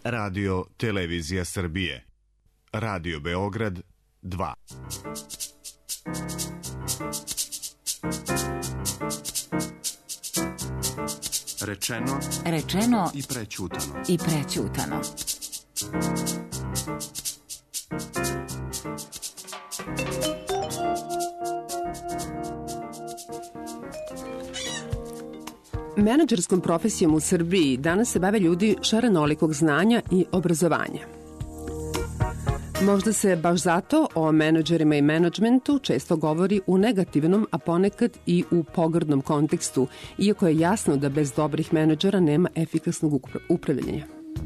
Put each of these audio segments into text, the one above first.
Radio Televizija Srbije. Radio Beograd 2. Rečeno i prećutano. Menadžerskom profesijom u Srbiji danas se bave ljudi šarenolikog znanja i obrazovanja. Možda se baš zato o menadžerima i menadžmentu često govori u negativnom, a ponekad i u pogrdnom kontekstu, iako je jasno da bez dobrih menadžera nema efikasnog upravljanja.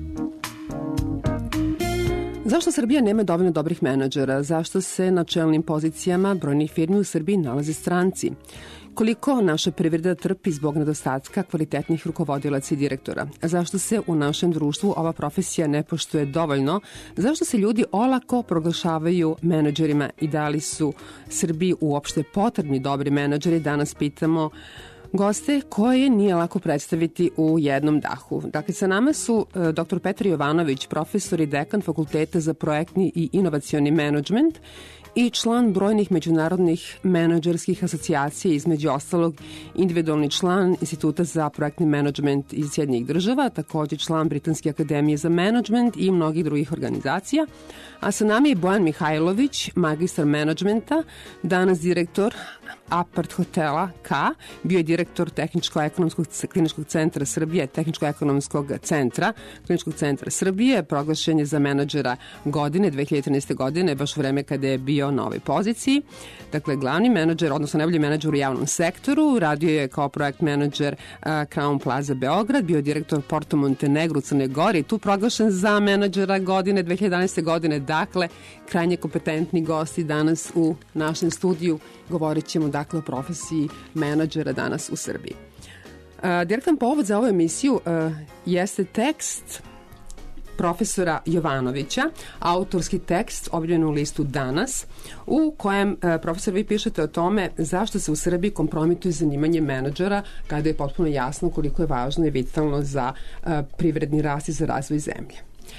Zašto Srbija nema dovoljno dobrih menadžera? Zašto se na čelnim pozicijama brojnih firmi u Srbiji nalaze stranci? Koliko naša privreda trpi zbog nedostatka kvalitetnih rukovodilaca i direktora? Zašto se u našem društvu ova profesija ne poštuje dovoljno? Zašto se ljudi olako proglašavaju menadžerima i da li su Srbiji uopšte potrebni dobri menadžeri? Danas pitamo goste koje nije lako predstaviti u jednom dahu. Dakle, sa nama su dr. Petar Jovanović, profesor i dekan Fakulteta za projektni i inovacioni menadžment i član brojnih međunarodnih menadžerskih asocijacija, između ostalog individualni član Instituta za projektni menadžment iz Sjedinjenih Država, takođe član Britanske akademije za menadžment i mnogih drugih organizacija. A sa nama je Bojan Mihajlović, magistar menadžmenta, danas direktor Apart Hotela K, bio je direktor Tehničko-ekonomskog kliničkog centra Srbije, Tehničko-ekonomskog centra kliničkog centra Srbije, proglašen je za menadžera godine, 2013. godine, baš u vreme kada je bio na ovoj poziciji. Dakle, glavni menadžer, odnosno najbolji menadžer u javnom sektoru, radio je kao projekt menadžer Crown Plaza Beograd, bio je direktor Porto Montenegro u Crnoj Gori, tu proglašen za menadžera godine, 2011. godine. Dakle, krajnje kompetentni gosti danas u našem studiju. Govorit ćemo dakle o profesiji menadžera danas u Srbiji. Direktan povod za ovu emisiju jeste tekst profesora Jovanovića, autorski tekst objavljen u listu Danas, u kojem, profesor, vi pišete o tome zašto se u Srbiji kompromituje zanimanje menadžera kada je potpuno jasno koliko je važno i vitalno za privredni rast i za razvoj zemlje.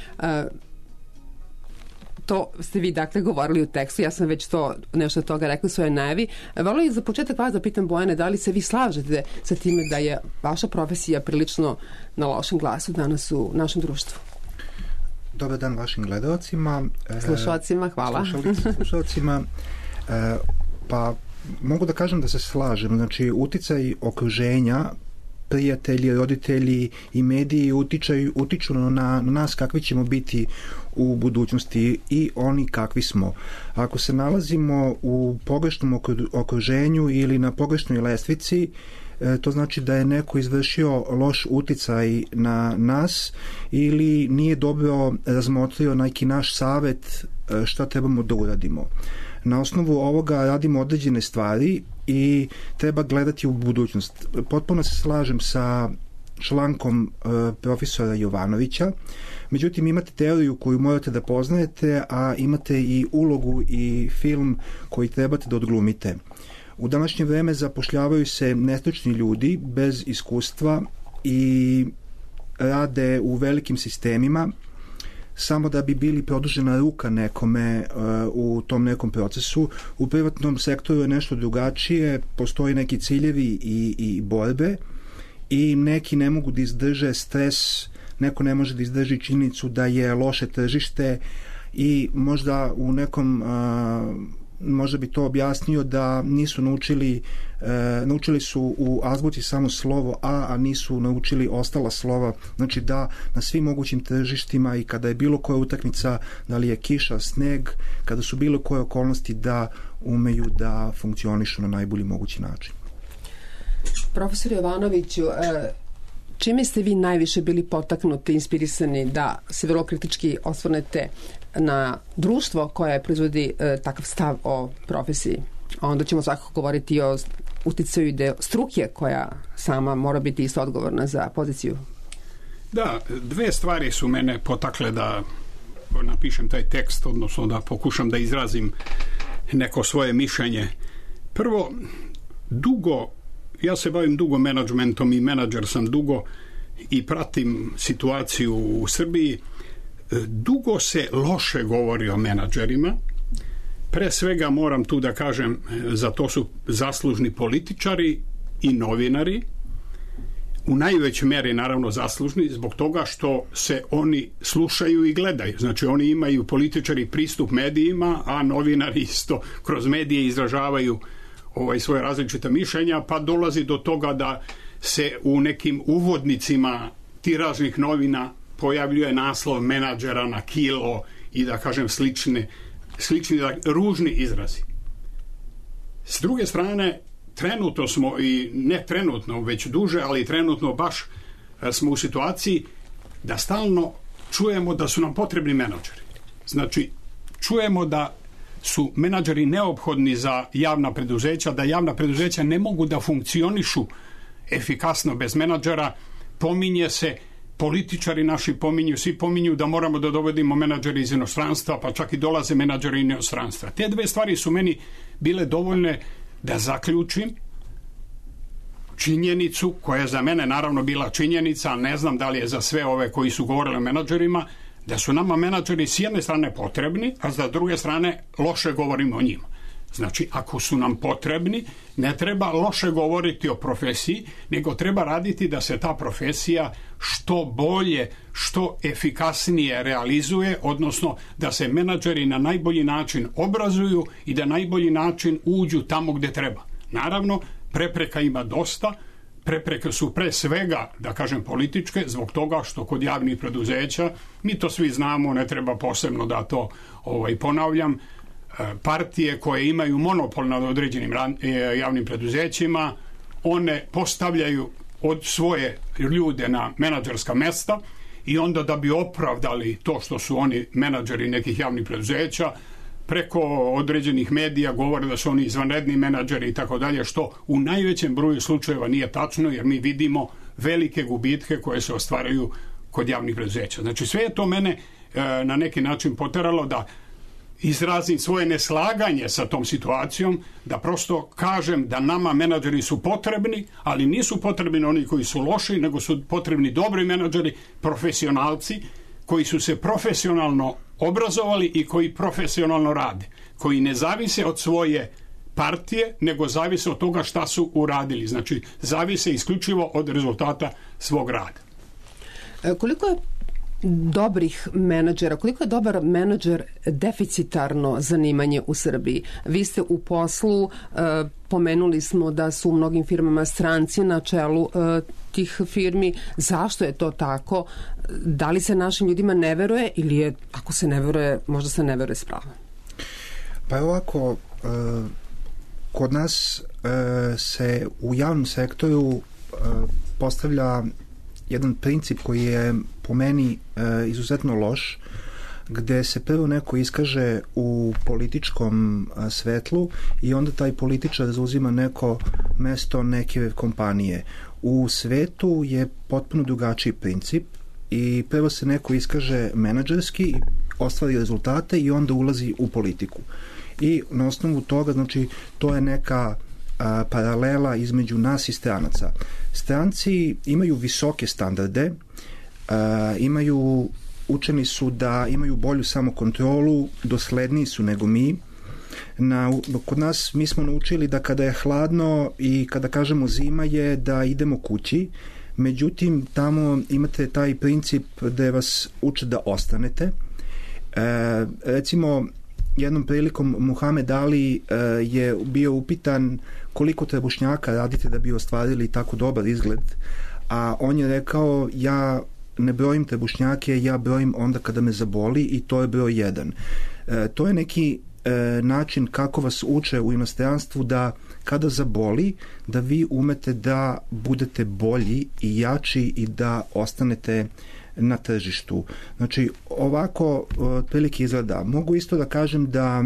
To ste vi dakle govorili u tekstu, ja sam već to nešto od toga rekla u svojoj najavi. Volio je za početak vas da pitam, Bojane, da li se vi slažete sa time da je vaša profesija prilično na lošem glasu danas u našem društvu? Dobar dan vašim gledalcima. Slušalcima, hvala. Slušalcima. Pa mogu da kažem da se slažem. Znači, uticaj okruženja, prijatelji, roditelji i mediji utiču na nas kakvi ćemo biti u budućnosti i oni kakvi smo. Ako se nalazimo u pogrešnom okruženju ili na pogrešnoj lestvici, to znači da je neko izvršio loš uticaj na nas ili nije dobro razmotrio neki naš savet šta trebamo da uradimo. Na osnovu ovoga radimo određene stvari i treba gledati u budućnost. Potpuno se slažem sa člankom profesora Jovanovića, međutim imate teoriju koju morate da poznajete, a imate i ulogu i film koji trebate da odglumite. U današnje vreme zapošljavaju se nestručni ljudi bez iskustva i rade u velikim sistemima samo da bi bili produžena ruka nekome u tom nekom procesu. U privatnom sektoru je nešto drugačije, postoji neki ciljevi i borbe i neki ne mogu da izdrže stres, neko ne može da izdrži činjenicu da je loše tržište i možda u nekom možda bi to objasnio da nisu naučili su u azbuci samo slovo a nisu naučili ostala slova, znači da na svim mogućim tržištima i kada je bilo koja utakmica, da li je kiša, sneg, kada su bilo koje okolnosti da umeju da funkcionišu na najbolji mogući način. Profesor Jovanoviću, čime ste vi najviše bili potaknuti, inspirisani da se vrlo kritički osvrnete na društvo koje proizvodi takav stav o profesiji? Onda ćemo svakako govoriti o uticaju struke koja sama mora biti isto odgovorna za poziciju. Da, dve stvari su mene potakle da napišem taj tekst, odnosno da pokušam da izrazim neko svoje mišljenje. Prvo, ja se bavim dugo menadžmentom i menadžer sam dugo i pratim situaciju u Srbiji. dugo se loše govori o menadžerima. Pre svega moram tu da kažem, za to su zaslužni političari i novinari, u najvećoj meri naravno zaslužni zbog toga što se oni slušaju i gledaju. Znači oni imaju, političari, pristup medijima, a novinari isto kroz medije izražavaju svoje različite mišljenja, pa dolazi do toga da se u nekim uvodnicima tiražnih novina pojavljuje naslov menadžera na kilo i da kažem slični ružni izrazi. S druge strane, trenutno smo, i ne trenutno, već duže, ali trenutno baš smo u situaciji da stalno čujemo da su nam potrebni menadžeri. Znači, čujemo da su menadžeri neophodni za javna preduzeća, da javna preduzeća ne mogu da funkcionišu efikasno bez menadžera. Pominje se, političari naši pominju, svi pominju da moramo da dovedimo menadžere iz inostranstva, pa čak i dolaze menadžeri iz inostranstva. Te dve stvari su meni bile dovoljne da zaključim činjenicu, koja je za mene naravno bila činjenica, ne znam da li je za sve ove koji su govorili o menadžerima, da su nama menadžeri s jedne strane potrebni, a s druge strane loše govorimo o njima. Znači, ako su nam potrebni, ne treba loše govoriti o profesiji, nego treba raditi da se ta profesija što bolje, što efikasnije realizuje, odnosno da se menadžeri na najbolji način obrazuju i da najbolji način uđu tamo gde treba. Naravno, prepreka ima dosta. Prepreke su pre svega, da kažem, političke, zbog toga što kod javnih preduzeća, mi to svi znamo, ne treba posebno da to ponavljam, partije koje imaju monopol nad određenim javnim preduzećima, one postavljaju od svoje ljude na menadžerska mesta i onda da bi opravdali to što su oni menadžeri nekih javnih preduzeća, preko određenih medija govore da su oni izvanredni menadžeri i tako dalje, što u najvećem broju slučajeva nije tačno, jer mi vidimo velike gubitke koje se ostvaraju kod javnih preduzeća. Znači sve je to mene na neki način poteralo da izrazim svoje neslaganje sa tom situacijom, da prosto kažem da nama menadžeri su potrebni, ali nisu potrebni oni koji su loši, nego su potrebni dobri menadžeri, profesionalci, koji su se profesionalno obrazovali i koji profesionalno rade, koji ne zavise od svoje partije, nego zavise od toga šta su uradili. Znači, zavise isključivo od rezultata svog rada. Koliko je dobrih menadžera, koliko je dobar menadžer deficitarno zanimanje u Srbiji? Vi ste u poslu, pomenuli smo da su u mnogim firmama stranci na čelu tih firmi. Zašto je to tako? Da li se našim ljudima ne veruje ili je, ako se ne veruje, možda se ne veruje s pravom? Pa ovako, kod nas se u javnom sektoru postavlja jedan princip koji je po meni izuzetno loš, gde se prvo neko iskaže u političkom svetlu i onda taj političar zauzima neko mesto neke kompanije. U svetu je potpuno drugačiji princip i prvo se neko iskaže menadžerski, ostvari rezultate i onda ulazi u politiku. I na osnovu toga, znači, to je neka paralela između nas i stranaca. Stranci imaju visoke standarde, učeni su da imaju bolju samokontrolu, dosledniji su nego mi. Kod nas mi smo naučili da kada je hladno i kada kažemo zima je da idemo kući, međutim tamo imate taj princip da vas uče da ostanete. Recimo, jednom prilikom Muhamed Ali je bio upitan koliko trebušnjaka radite da bi ostvarili tako dobar izgled, a on je rekao, ja ne brojim trebušnjake, ja brojim onda kada me zaboli i to je broj 1. To je neki način kako vas uče u inostranstvu da kada zaboli, da vi umete da budete bolji i jači i da ostanete na tržištu. Znači, ovako prilike izgleda. Mogu isto da kažem da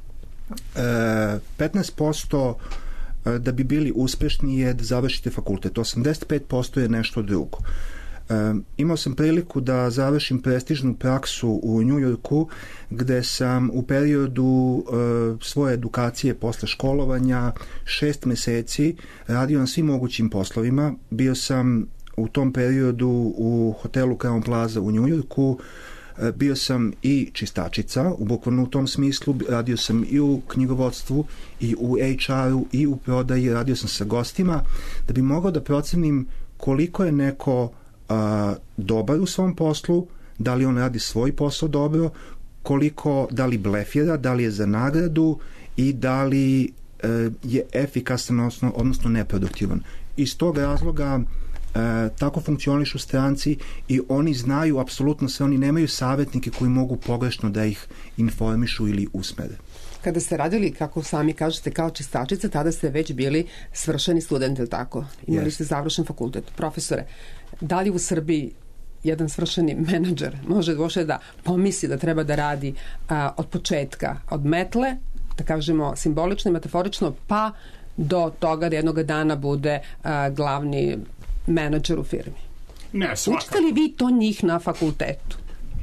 15% da bi bili uspešni je da završite fakultet. 85% je nešto drugo. Imao sam priliku da završim prestižnu praksu u New Yorku, gde sam u periodu svoje edukacije posle školovanja 6 meseci radio na svim mogućim poslovima. Bio sam u tom periodu u hotelu Crown Plaza u New Yorku, bio sam i čistačica, bukvalno u tom smislu, radio sam i u knjigovodstvu, i u HR-u, i u prodaji, radio sam sa gostima, da bi mogao da procenim koliko je neko dobar u svom poslu, da li on radi svoj posao dobro, da li blefira, da li je za nagradu i da li je efikasan, odnosno neproduktivan. Iz tog razloga tako funkcionišu stranci i oni znaju apsolutno sve, oni nemaju savjetnike koji mogu pogrešno da ih informišu ili usmere. Kada ste radili, kako sami kažete, kao čistačica, tada ste već bili svršeni student, ili tako? Imali ste završen fakultet. Profesore, da li u Srbiji jedan svršeni menadžer može uopšte da pomisli da treba da radi od početka, od metle, da kažemo simbolično i metaforično, pa do toga da jednog dana bude glavni menadžer u firmi? Ne, svakako. Učite li vi to njih na fakultetu?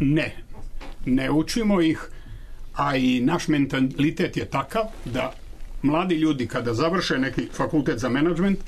Ne učimo ih, a i naš mentalitet je takav da mladi ljudi kada završe neki fakultet za menadžment,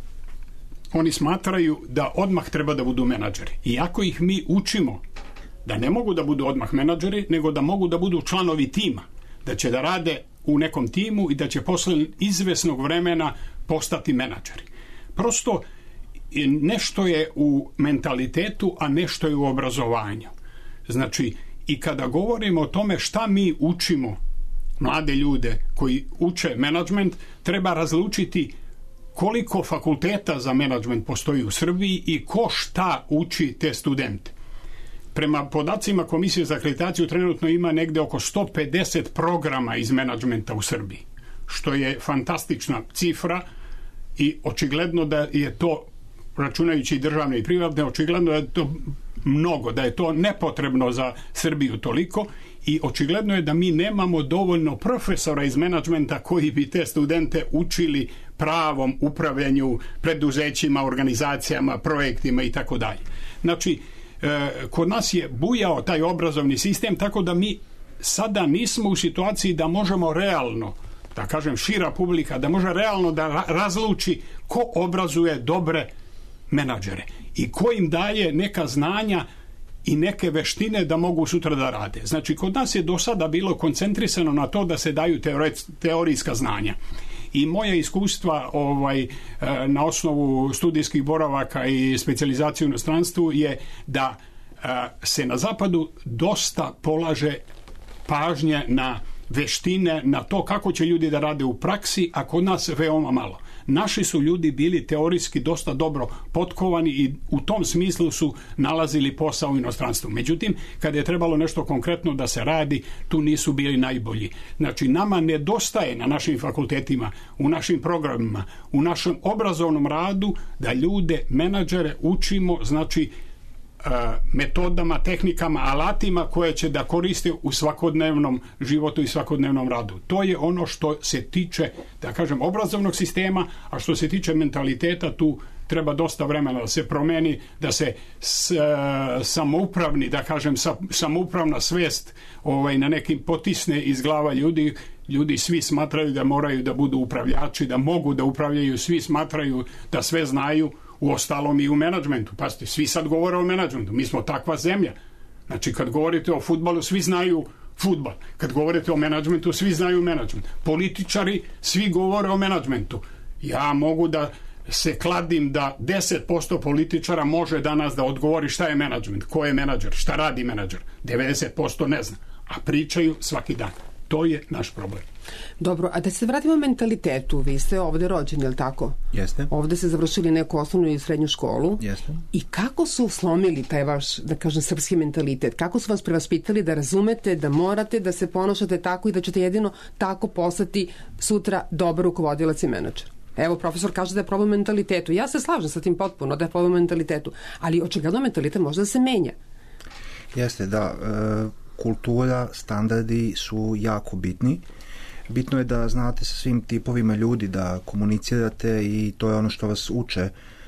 oni smatraju da odmah treba da budu menadžeri. Iako ih mi učimo da ne mogu da budu odmah menadžeri, nego da mogu da budu članovi tima, da će da rade u nekom timu i da će posle izvesnog vremena postati menadžeri. Prosto nešto je u mentalitetu, a nešto je u obrazovanju. Znači, i kada govorimo o tome šta mi učimo mlade ljude koji uče menadžment, treba razlučiti koliko fakulteta za menadžment postoji u Srbiji i ko šta uči te studente. Prema podacima Komisije za akreditaciju trenutno ima negde oko 150 programa iz menadžmenta u Srbiji, što je fantastična cifra i očigledno da je to, računajući državne i privatne, očigledno da je to mnogo, da je to nepotrebno za Srbiju toliko i očigledno je da mi nemamo dovoljno profesora iz menadžmenta koji bi te studente učili pravom upravljanju, preduzećima, organizacijama, projektima i tako dalje. Znači, kod nas je bujao taj obrazovni sistem, tako da mi sada nismo u situaciji da možemo realno, da kažem šira publika, da može realno da razluči ko obrazuje dobre menadžere i ko im daje neka znanja i neke veštine da mogu sutra da rade. Znači, kod nas je do sada bilo koncentrisano na to da se daju teorijska znanja. I moja iskustva na osnovu studijskih boravaka i specijalizacije u inostranstvu je da se na zapadu dosta polaže pažnje na veštine, na to kako će ljudi da rade u praksi, a kod nas veoma malo. Naši su ljudi bili teorijski dosta dobro potkovani i u tom smislu su nalazili posao u inostranstvu. Međutim, kada je trebalo nešto konkretno da se radi, tu nisu bili najbolji. Znači, nama nedostaje na našim fakultetima, u našim programima, u našem obrazovnom radu da ljude, menadžere učimo, znači, metodama, tehnikama, alatima koje će da koriste u svakodnevnom životu i svakodnevnom radu. To je ono što se tiče, da kažem, obrazovnog sistema, a što se tiče mentaliteta, tu treba dosta vremena da se promeni, da se samoupravni, da kažem, samoupravna svest na nekim potisne iz glava ljudi. Ljudi svi smatraju da moraju da budu upravljači, da mogu da upravljaju, svi smatraju da sve znaju, u ostalom i u menadžmentu. Pazite, svi sad govore o menadžmentu. Mi smo takva zemlja. Znači, kad govorite o fudbalu, svi znaju fudbal. Kad govorite o menadžmentu, svi znaju menadžment. Političari, svi govore o menadžmentu. Ja mogu da se kladim da 10% političara može danas da odgovori šta je menadžment, ko je menadžer, šta radi menadžer. 90% ne zna. A pričaju svaki dan. To je naš problem. Dobro, a da se vratimo mentalitetu, vi ste ovde rođeni, je li tako? Jeste. Ovde ste završili neku osnovnu i srednju školu. Jeste. I kako su slomili taj vaš, da kažem, srpski mentalitet? Kako su vas prevaspitali da razumete, da morate da se ponašate tako i da ćete jedino tako postati sutra dobar rukovodilac i menadžer? Evo, profesor kaže da je problem mentalitetu. Ja se slažem sa tim potpuno da je problem mentalitetu, ali očigledno mentalitet može da se menja. Jeste, da. Kultura, standardi su jako bitni. Bitno je da znate sa svim tipovima ljudi da komunicirate i to je ono što vas uče.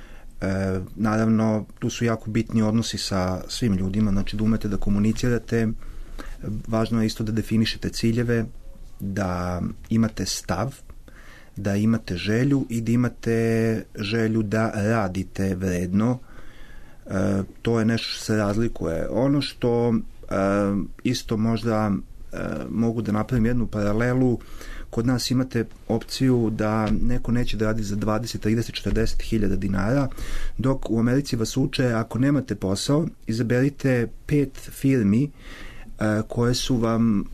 Naravno, tu su jako bitni odnosi sa svim ljudima, znači da umete da komunicirate. Važno je isto da definišete ciljeve, da imate stav, da imate želju i da imate želju da radite vredno. To je nešto što se razlikuje. Ono što isto možda mogu da napravim jednu paralelu. Kod nas imate opciju da neko neće da radi za 20, 30, 40 hiljada dinara, dok u Americi vas uče, ako nemate posao, izaberite 5 firmi koje su vam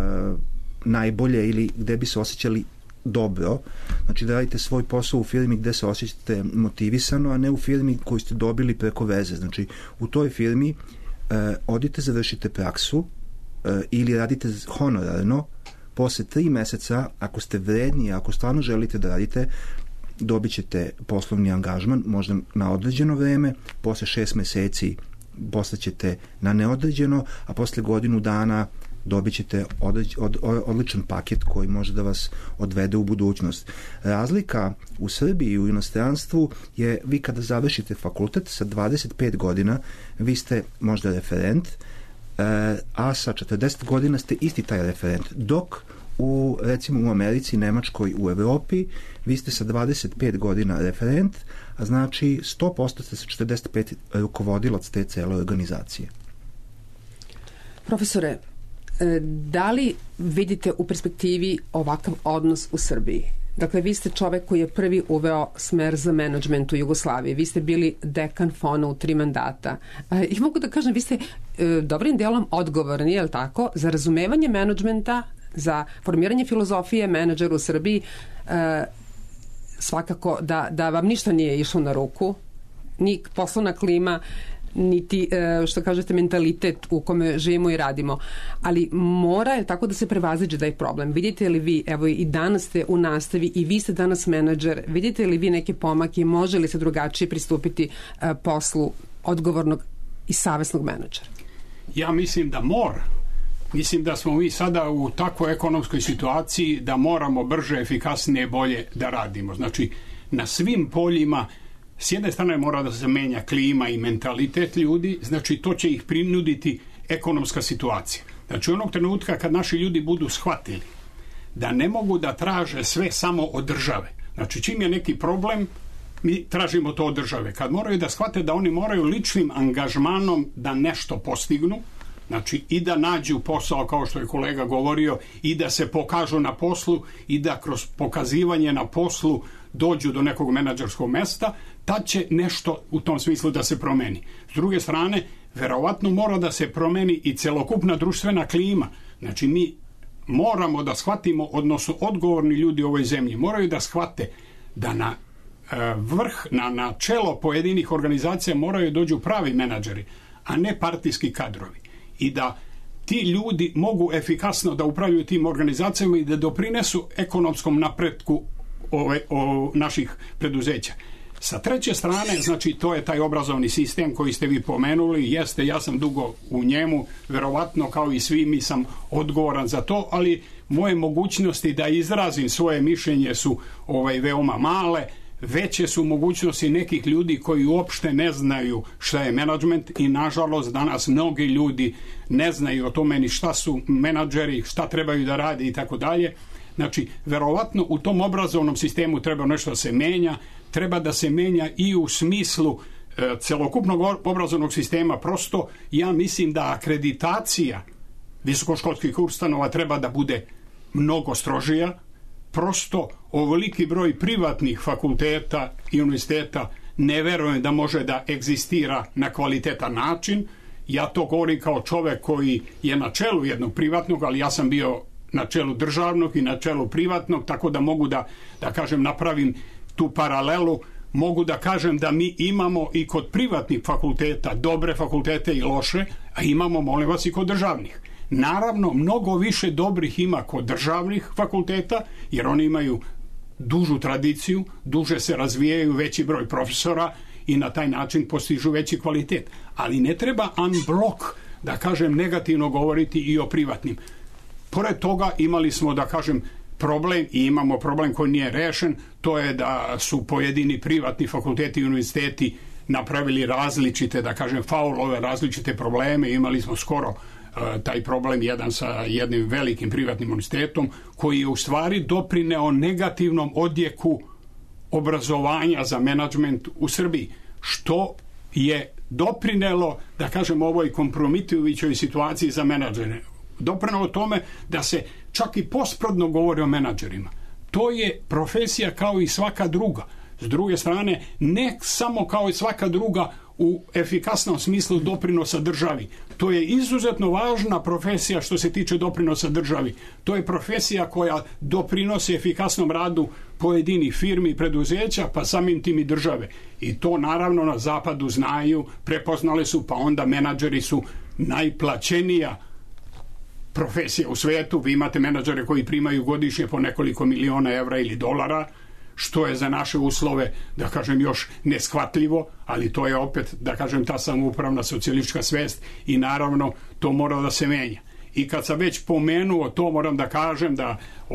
najbolje ili gde bi se osjećali dobro. Znači da radite svoj posao u firmi gde se osjećate motivisano, a ne u firmi koju ste dobili preko veze. Znači u toj firmi odite, završite praksu ili radite honorarno. Posle 3 meseca, ako ste vredni, ako stvarno želite da radite, dobit ćete poslovni angažman, možda na određeno vreme, posle 6 meseci postaćete na neodređeno, a posle godinu dana dobit ćete odličan paket koji može da vas odvede u budućnost. Razlika u Srbiji i u inostranstvu je vi kada završite fakultet sa 25 godina, vi ste možda referent, a sa 40 godina ste isti taj referent, dok recimo u Americi, Nemačkoj, u Evropi vi ste sa 25 godina referent, a znači 100% ste sa 45 rukovodilac te cele organizacije. Profesore, da li vidite u perspektivi ovakav odnos u Srbiji? Dakle, vi ste čovek koji je prvi uveo smer za menadžment u Jugoslaviji. Vi ste bili dekan FON-a u 3 mandata. I mogu da kažem, vi ste dobrim delom odgovorni, je li tako, za razumevanje menadžmenta, za formiranje filozofije menadžera u Srbiji. Svakako da vam ništa nije išlo na ruku, ni poslovna klima, niti, što kažete, mentalitet u kome živimo i radimo. Ali mora je tako da se prevaziđe da je problem. Vidite li vi, evo i danas ste u nastavi i vi ste danas menadžer, vidite li vi neke pomake, može li se drugačije pristupiti poslu odgovornog i savesnog menadžera? Ja mislim da mora. Mislim da smo mi sada u takvoj ekonomskoj situaciji da moramo brže, efikasnije, bolje da radimo. Znači, na svim poljima s jedne strane mora da se menja klima i mentalitet ljudi, znači to će ih prinuditi ekonomska situacija. Znači onog trenutka kad naši ljudi budu shvatili da ne mogu da traže sve samo od države. Znači čim je neki problem, mi tražimo to od države. Kad moraju da shvate da oni moraju ličnim angažmanom da nešto postignu, znači i da nađu posao kao što je kolega govorio i da se pokažu na poslu i da kroz pokazivanje na poslu dođu do nekog menadžerskog mesta, tad će nešto u tom smislu da se promeni. S druge strane, verovatno mora da se promeni i celokupna društvena klima. Znači mi moramo da shvatimo, odnosno odgovorni ljudi u ovoj zemlji moraju da shvate da na vrh, na čelo pojedinih organizacija moraju dođu pravi menadžeri, a ne partijski kadrovi. I da ti ljudi mogu efikasno da upravljaju tim organizacijama i da doprinesu ekonomskom napretku naših preduzeća. Sa treće strane, znači to je taj obrazovni sistem koji ste vi pomenuli, jeste, ja sam dugo u njemu, verovatno kao i svi mi sam odgovoran za to, ali moje mogućnosti da izrazim svoje mišljenje su veoma male, veće su mogućnosti nekih ljudi koji uopšte ne znaju šta je menadžment i nažalost danas mnogi ljudi ne znaju o tome ni šta su menadžeri, šta trebaju da rade i tako dalje. Znači, verovatno u tom obrazovnom sistemu treba nešto da se menja, treba da se menja i u smislu celokupnog obrazovnog sistema. Prosto, ja mislim da akreditacija visokoškolskih ustanova treba da bude mnogo strožija. Prosto, ovoliki broj privatnih fakulteta i univerziteta ne verujem da može da egzistira na kvalitetan način. Ja to govorim kao čovek koji je na čelu jednog privatnog, ali ja sam bio na čelu državnog i na čelu privatnog, tako da mogu da kažem, napravim tu paralelu. Mogu da kažem da mi imamo i kod privatnih fakulteta dobre fakultete i loše, a imamo, molim vas, i kod državnih. Naravno, mnogo više dobrih ima kod državnih fakulteta, jer oni imaju dužu tradiciju, duže se razvijaju, veći broj profesora i na taj način postižu veći kvalitet. Ali ne treba unblock, da kažem, negativno govoriti i o privatnim. Pored toga imali smo, da kažem, problem i imamo problem koji nije rešen, to je da su pojedini privatni fakulteti i univerziteti napravili različite, da kažem, faulove, različite probleme. Imali smo skoro taj problem jedan sa jednim velikim privatnim univerzitetom koji je u stvari doprineo negativnom odjeku obrazovanja za menadžment u Srbiji, što je doprinelo, da kažem, ovoj kompromitujućoj situaciji za menadžere? Doprinelo tome da se čak i posprodno govori o menadžerima. To je profesija kao i svaka druga. S druge strane, ne samo kao i svaka druga u efikasnom smislu doprinosa državi. To je izuzetno važna profesija što se tiče doprinosa državi. To je profesija koja doprinosi efikasnom radu pojedinih firmi i preduzeća, pa samim tim i države. I to naravno na zapadu znaju, prepoznali su, pa onda menadžeri su najplaćenija profesija u svetu. Vi imate menadžere koji primaju godišnje po nekoliko miliona evra ili dolara, što je za naše uslove, da kažem, još neshvatljivo, ali to je opet, da kažem, ta samoupravna socijalistička svest i naravno to mora da se menja. I kad sam već pomenuo to, moram da kažem da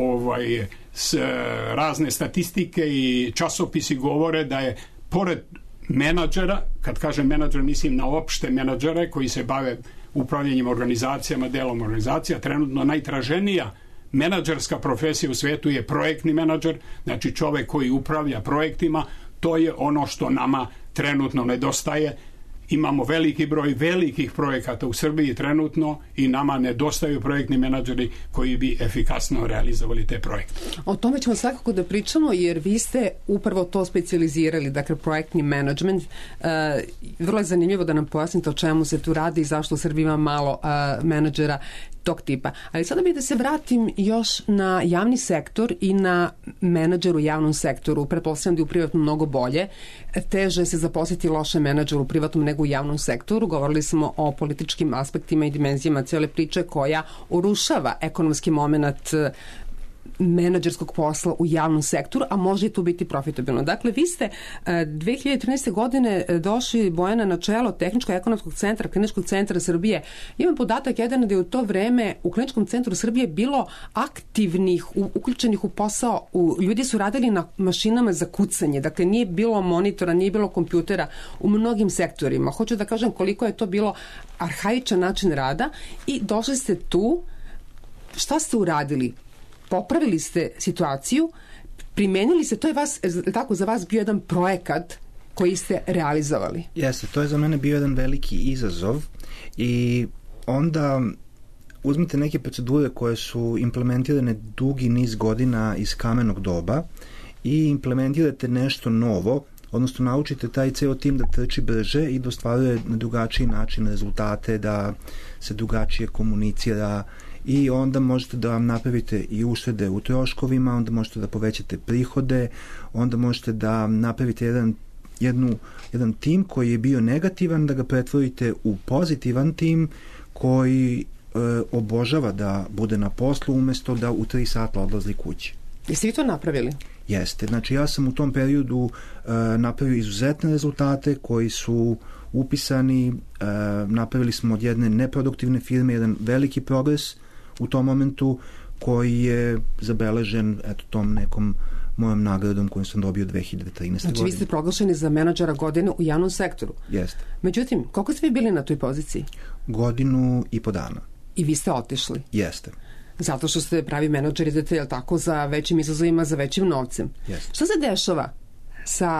razne statistike i časopisi govore da je pored menadžera, kad kažem menadžer mislim na opšte menadžere koji se bave upravljanjem organizacijama, delom organizacija, trenutno najtraženija menadžerska profesija u svetu je projektni menadžer, znači čovek koji upravlja projektima. To je ono što nama trenutno nedostaje. Imamo veliki broj velikih projekata u Srbiji trenutno i nama nedostaju projektni menadžeri koji bi efikasno realizovali te projekte. O tome ćemo svakako da pričamo, jer vi ste upravo to specijalizirali, dakle projektni menadžment. Vrlo je zanimljivo da nam pojasnite o čemu se tu radi i zašto u Srbiji ima malo menadžera tog tipa. Ali sada bih da se vratim još na javni sektor i na menadžer u javnom sektoru. Pretpostavljam da je u privatnom mnogo bolje. Teže se zaposliti loše menadžer u privatnom nego u javnom sektoru. Govorili smo o političkim aspektima i dimenzijama cijele priče koja urušava ekonomski moment menadžerskog posla u javnom sektoru, a može i tu biti profitabilno. Dakle, vi ste 2013. godine došli, Bojana, na čelo Tehničko-ekonomskog centra, Kliničkog centra Srbije. Imam podatak jedan da je u to vreme u Kliničkom centru Srbije bilo aktivnih, uključenih u posao, ljudi su radili na mašinama za kucanje, dakle nije bilo monitora, nije bilo kompjutera u mnogim sektorima. Hoću da kažem koliko je to bilo arhaičan način rada i došli ste tu. Šta ste uradili? Popravili ste situaciju, primenili ste, to je tako za vas bio jedan projekat koji ste realizovali. Jeste, to je za mene bio jedan veliki izazov i onda uzmite neke procedure koje su implementirane dugi niz godina iz kamenog doba i implementirate nešto novo, odnosno naučite taj ceo tim da trči brže i da ostvaruje na drugačiji način rezultate, da se drugačije komunicira i onda možete da napravite i uštede u troškovima, onda možete da povećate prihode, onda možete da napravite jedan tim koji je bio negativan, da ga pretvorite u pozitivan tim koji obožava da bude na poslu umesto da u 3 sata odlazi kući. Jeste vi to napravili? Jeste. Znači ja sam u tom periodu napravio izuzetne rezultate koji su upisani, napravili smo od jedne neproduktivne firme jedan veliki progres u tom momentu koji je zabeležen tom nekom mojom nagradom koju sam dobio 2013. godine. Znači vi ste proglašeni za menadžera godine u javnom sektoru. Jeste. Međutim, koliko ste vi bili na toj poziciji? 1.5 godina. I vi ste otišli? Jeste. Zato što ste pravi menadžer, idete, jel tako, za većim izazovima, za većim novcem. Jeste. Što se dešava sa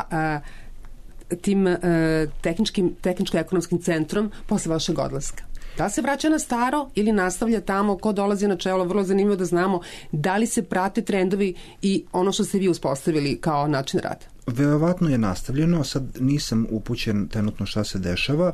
tim tehničko-ekonomskim centrom posle vašeg odlaska? Da li se vraća na staro ili nastavlja tamo, ko dolazi na čelo? Vrlo zanimljivo da znamo da li se prate trendovi i ono što ste vi uspostavili kao način rada. Verovatno je nastavljeno, sad nisam upućen trenutno šta se dešava.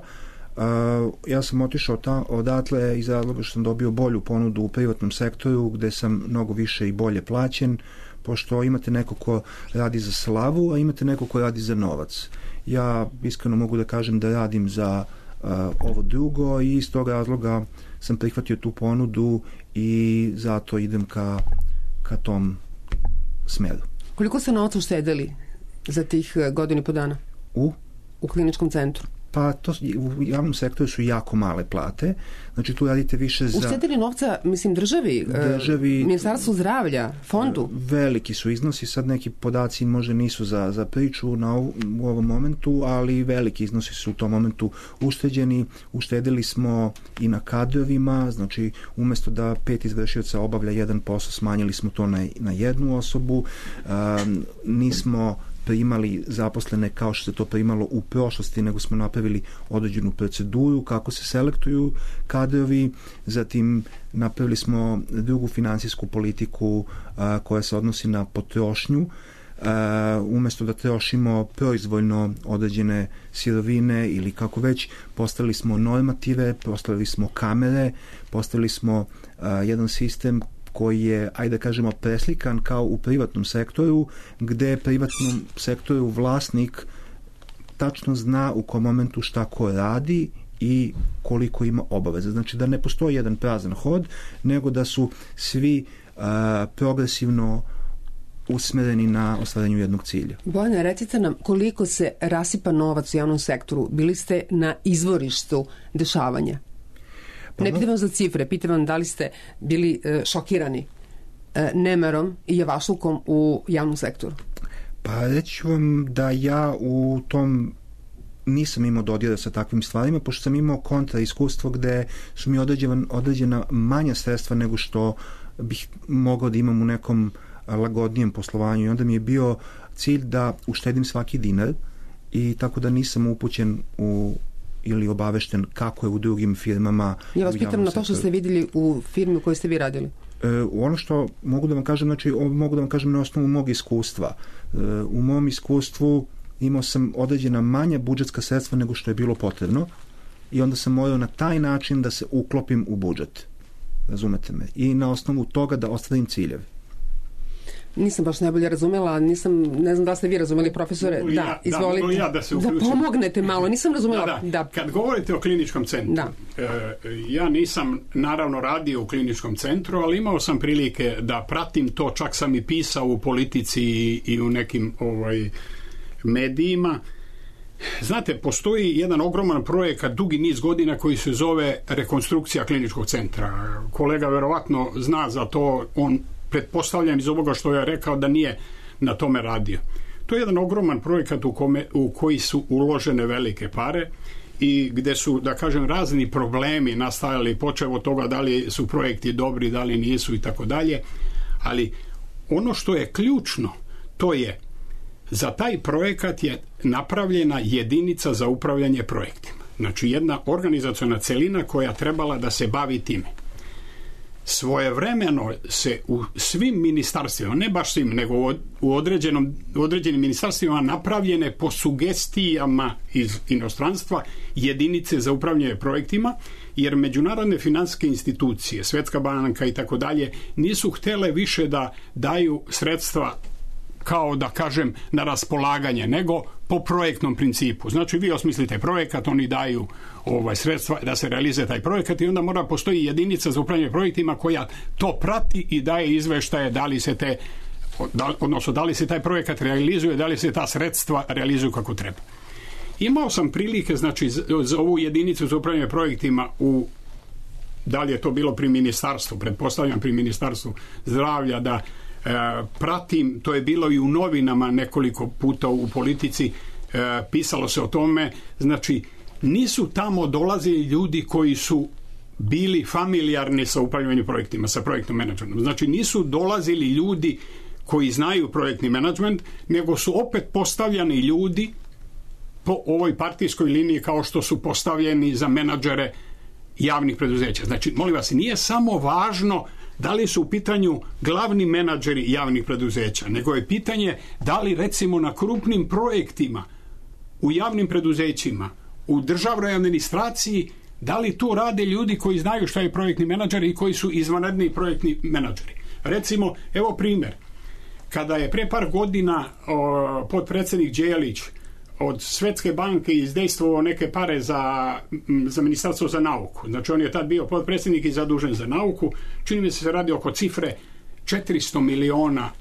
Ja sam otišao odatle iz razloga što sam dobio bolju ponudu u privatnom sektoru gde sam mnogo više i bolje plaćen, pošto imate neko ko radi za slavu, a imate neko ko radi za novac. Ja iskreno mogu da kažem da radim za ovo drugo i iz tog razloga sam prihvatio tu ponudu i zato idem ka tom smeru. Koliko ste novca uštedeli za tih 1.5 godina? U kliničkom centru? Pa to u javnom sektoru su jako male plate, znači tu radite više za... Uštedili novca, mislim, državi, Ministarstvu zdravlja, fondu? Veliki su iznosi, sad neki podaci možda nisu za priču u ovom momentu, ali veliki iznosi su u tom momentu ušteđeni. Uštedili smo i na kadrovima, znači umesto da 5 izvršioca obavlja jedan posao, smanjili smo to na 1 osobu, nismo primali zaposlene kao što se to primalo u prošlosti, nego smo napravili određenu proceduru kako se selektuju kadrovi, zatim napravili smo drugu finansijsku politiku koja se odnosi na potrošnju. Umjesto da trošimo proizvoljno određene sirovine ili kako već, postavili smo normative, postavili smo kamere, postavili smo jedan sistem koji je, ajde da kažemo, preslikan kao u privatnom sektoru, gde privatnom sektoru vlasnik tačno zna u kom momentu šta ko radi i koliko ima obaveza. Znači da ne postoji jedan prazan hod, nego da su svi progresivno usmereni na ostvarenju jednog cilja. Bojana, recite nam koliko se rasipa novac u javnom sektoru. Bili ste na izvorištu dešavanja? Ne pitam vam za cifre, pitam vam da li ste bili šokirani nemarom i javašlukom u javnom sektoru? Pa reći ću vam da ja u tom nisam imao dodira sa takvim stvarima, pošto sam imao kontra iskustvo gde su mi određena manja sredstva nego što bih mogao da imam u nekom lagodnijem poslovanju i onda mi je bio cilj da uštedim svaki dinar i tako da nisam upućen ili obavešten kako je u drugim firmama. Ja vas pitam na to što ste vidjeli u firmi u kojoj ste vi radili. Ono što mogu da vam kažem, znači mogu da vam kažem na osnovu mog iskustva. U mom iskustvu imao sam određena manja budžetska sredstva nego što je bilo potrebno i onda sam morao na taj način da se uklopim u budžet. Razumete me? I na osnovu toga da ostvarim ciljeve. Nisam baš najbolje razumela, ne znam da ste vi razumeli, profesore. Izvolite. Da pomognete malo, nisam razumela. Da. Kad govorite o kliničkom centru, ja nisam naravno radio u kliničkom centru, ali imao sam prilike da pratim to, čak sam i pisao u Politici i u nekim medijima. Znate, postoji jedan ogroman projekat dugi niz godina koji se zove rekonstrukcija kliničkog centra. Kolega verovatno zna za to, on pretpostavljam iz ovoga što je rekao da nije na tome radio. To je jedan ogroman projekat u koji su uložene velike pare i gde su, da kažem, razni problemi nastajali, počev od toga da li su projekti dobri, da li nisu i tako dalje, ali ono što je ključno, to je za taj projekat je napravljena jedinica za upravljanje projektima. Znači jedna organizaciona celina koja trebala da se bavi time. Svojevremeno se u svim ministarstvima, ne baš svim, nego u određenim ministarstvima napravljene po sugestijama iz inostranstva jedinice za upravljanje projektima, jer međunarodne finansijske institucije, Svetska banka i tako dalje, nisu htele više da daju sredstva kao da kažem na raspolaganje, nego po projektnom principu. Znači vi osmislite projekat, oni daju sredstva da se realizuje taj projekat i onda mora postoji jedinica za upravljanje projektima koja to prati i daje izveštaje da li se da li se taj projekat realizuje, da li se ta sredstva realizuju kako treba. Imao sam prilike, znači, za ovu jedinicu za upravljanje projektima da li je to bilo pri ministarstvu, pretpostavljam pri ministarstvu zdravlja, da pratim, to je bilo i u novinama nekoliko puta u Politici, pisalo se o tome, znači nisu tamo dolazili ljudi koji su bili familijarni sa upravljanjem projektima, sa projektnom menadžmentom. Znači nisu dolazili ljudi koji znaju projektni menadžment, nego su opet postavljani ljudi po ovoj partijskoj liniji kao što su postavljeni za menadžere javnih preduzeća. Znači, molim vas, nije samo važno da li su u pitanju glavni menadžeri javnih preduzeća, nego je pitanje da li recimo na krupnim projektima u javnim preduzećima, u državnoj administraciji, da li tu rade ljudi koji znaju šta je projektni menadžer i koji su izvanredni projektni menadžeri. Recimo, evo primjer, kada je pre par godina potpredsjednik Đelić od Svetske banke izdejstvovao neke pare za ministarstvo za nauku. Znači on je tad bio potpredsjednik i zadužen za nauku. Čini mi se radi oko cifre $400 miliona.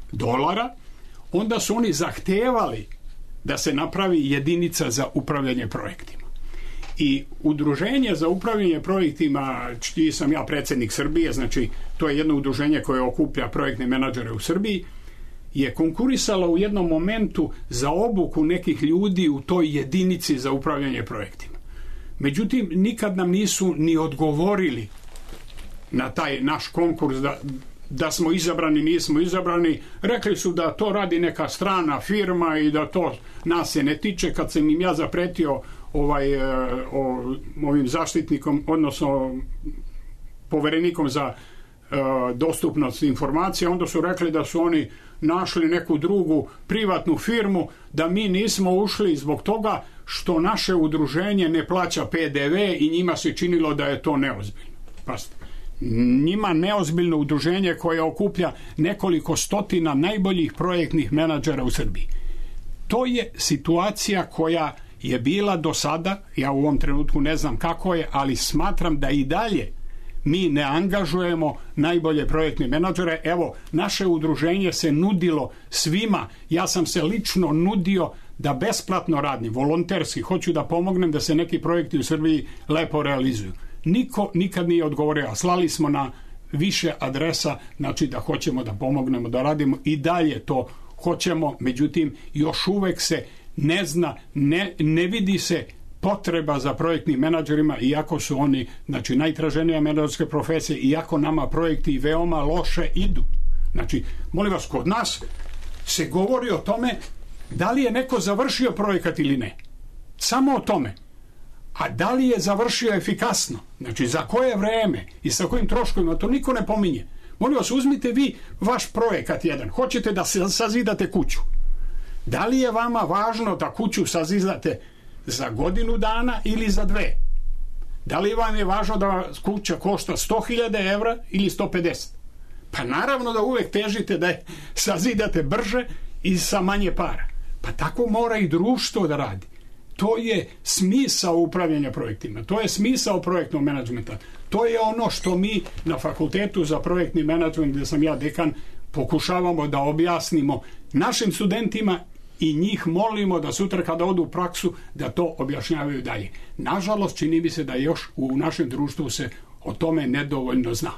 Onda su oni zahtevali da se napravi jedinica za upravljanje projektima. I udruženje za upravljanje projektima, čiji sam ja predsjednik Srbije, znači to je jedno udruženje koje okuplja projektne menadžere u Srbiji, je konkurisala u jednom momentu za obuku nekih ljudi u toj jedinici za upravljanje projektima. Međutim, nikad nam nisu ni odgovorili na taj naš konkurs da smo izabrani, nismo izabrani. Rekli su da to radi neka strana firma i da to nas se ne tiče. Kad sam im ja zapretio ovim zaštitnikom, odnosno poverenikom za dostupnost informacija, onda su rekli da su oni našli neku drugu privatnu firmu, da mi nismo ušli zbog toga što naše udruženje ne plaća PDV i njima se činilo da je to neozbiljno. Pazite, njima neozbiljno udruženje koje okuplja nekoliko stotina najboljih projektnih menadžera u Srbiji. To je situacija koja je bila do sada, ja u ovom trenutku ne znam kako je, ali smatram da i dalje mi ne angažujemo najbolje projektne menadžere. Evo, naše udruženje se nudilo svima, ja sam se lično nudio da besplatno radim, volonterski, hoću da pomognem da se neki projekti u Srbiji lepo realizuju. Niko nikad nije odgovorio, a slali smo na više adresa, znači da hoćemo da pomognemo, da radimo i dalje to hoćemo, međutim još uvek se ne zna, ne vidi se potreba za projektnim menadžerima, iako su oni, znači, najtraženija menadžerska profesija, iako nama projekti veoma loše idu. Znači, molim vas, kod nas se govori o tome da li je neko završio projekat ili ne. Samo o tome. A da li je završio efikasno? Znači, za koje vreme i sa kojim troškovima, to niko ne pominje. Molim vas, uzmite vi vaš projekat jedan. Hoćete da sazidate kuću. Da li je vama važno da kuću sazidate za godinu dana ili za 2? Da li vam je važno da kuća košta 100.000 evra ili 150? Pa naravno da uvek težite da je sazidate brže i sa manje para. Pa tako mora i društvo da radi. To je smisao upravljanja projektima. To je smisao projektnog menadžmenta. To je ono što mi na Fakultetu za projektni menadžment, gde sam ja dekan, pokušavamo da objasnimo našim studentima i njih molimo da sutra kada odu u praksu da to objašnjavaju dalje. Nažalost, čini mi se da još u našem društvu se o tome nedovoljno zna.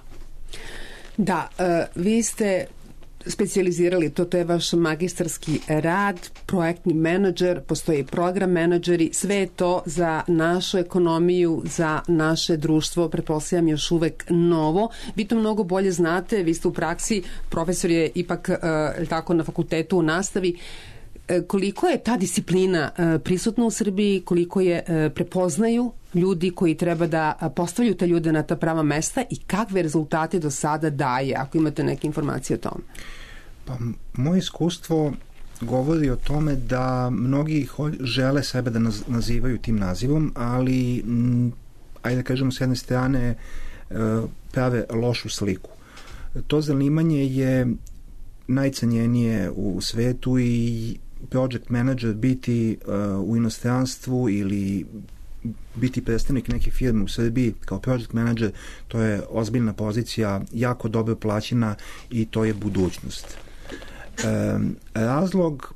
Da, vi ste specijalizirali to je vaš magistarski rad, projektni menadžer, postoji program menadžeri, sve je to za našu ekonomiju, za naše društvo, pretpostavljam još uvek novo. Vi to mnogo bolje znate, vi ste u praksi, profesor je ipak tako na fakultetu u nastavi. Koliko je ta disciplina prisutna u Srbiji, koliko je prepoznaju ljudi koji treba da postavljaju te ljude na ta prava mesta i kakve rezultate do sada daje, ako imate neke informacije o tome? Pa, moje iskustvo govori o tome da mnogi žele sebe da nazivaju tim nazivom, ali ajde da kažemo s jedne strane prave lošu sliku. To zanimanje je najcenjenije u svetu i project manager biti u inostranstvu ili biti predstavnik neke firme u Srbiji kao project manager, to je ozbiljna pozicija, jako dobro plaćena i to je budućnost. Razlog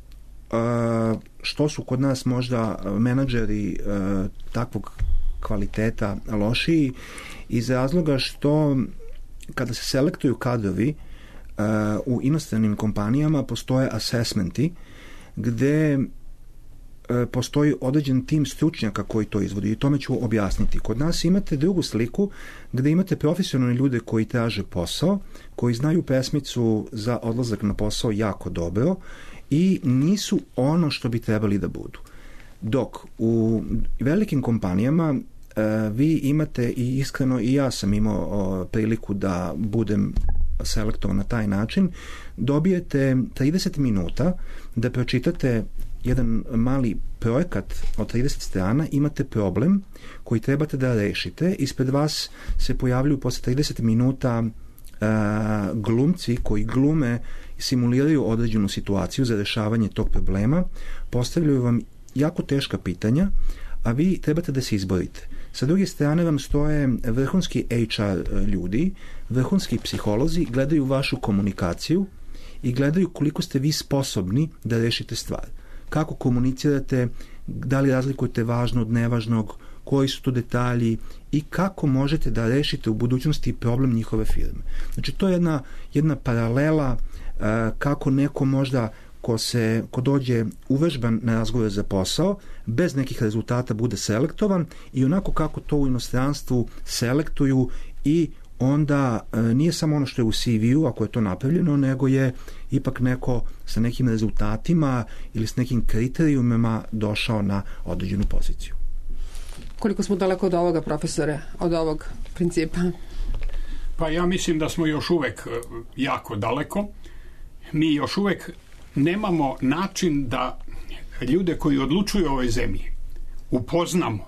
što su kod nas možda menadžeri takvog kvaliteta lošiji iz razloga što kada se selektuju kadrovi u inostranim kompanijama postoje assessmenti gde postoji određen tim stručnjaka koji to izvodi i tome ću objasniti. Kod nas imate drugu sliku gde imate profesionalne ljude koji traže posao, koji znaju pesmicu za odlazak na posao jako dobro i nisu ono što bi trebali da budu. Dok u velikim kompanijama vi imate i iskreno i ja sam imao priliku da budem selektovan na taj način, dobijete 30 minuta da pročitate jedan mali projekat od 30 strana, imate problem koji trebate da rešite, ispred vas se pojavljuju posle 30 minuta glumci koji glume i simuliraju određenu situaciju za rešavanje tog problema, postavljaju vam jako teška pitanja, a vi trebate da se izborite. Sa druge strane vam stoje vrhunski HR ljudi, vrhunski psiholozi, gledaju vašu komunikaciju i gledaju koliko ste vi sposobni da rešite stvar. Kako komunicirate, da li razlikujete važno od nevažnog, koji su to detalji i kako možete da rešite u budućnosti problem njihove firme. Znači, to je jedna paralela kako neko možda ko dođe uvežban na razgovor za posao, bez nekih rezultata bude selektovan i onako kako to u inostranstvu selektuju i onda nije samo ono što je u CV-u, ako je to napravljeno, nego je ipak neko sa nekim rezultatima ili s nekim kriterijumima došao na određenu poziciju. Koliko smo daleko od ovoga, profesore, od ovog principa? Pa ja mislim da smo još uvek jako daleko. Mi još uvek nemamo način da ljude koji odlučuju o ovoj zemlji upoznamo